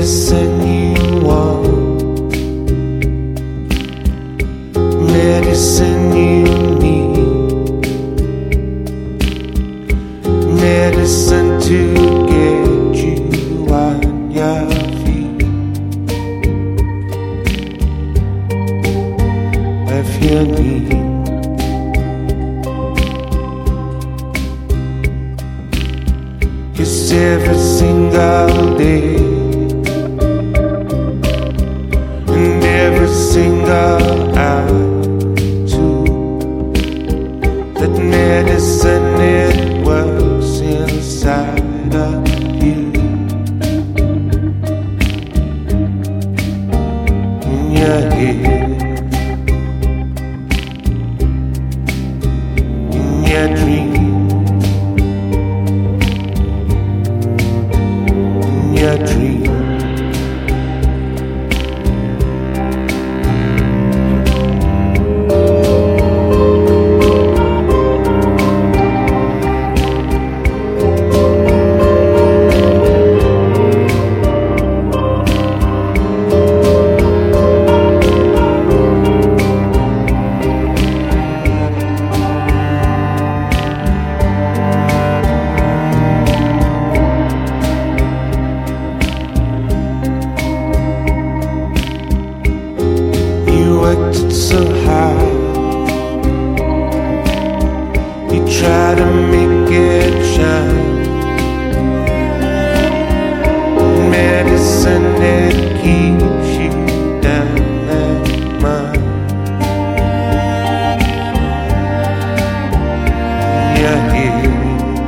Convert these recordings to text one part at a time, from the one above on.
medicine you want, medicine you need, medicine to get you on your feet. If you need, 'cause every single day and every single hour too, that medicine, it works inside of you. In your head, in your dreams, your dream. Worked so hard, you try to make it shine. Medicine, it keeps you down that mind. You're here,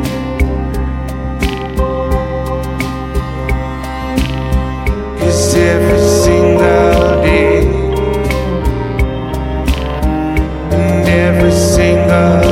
'cause every single day, every single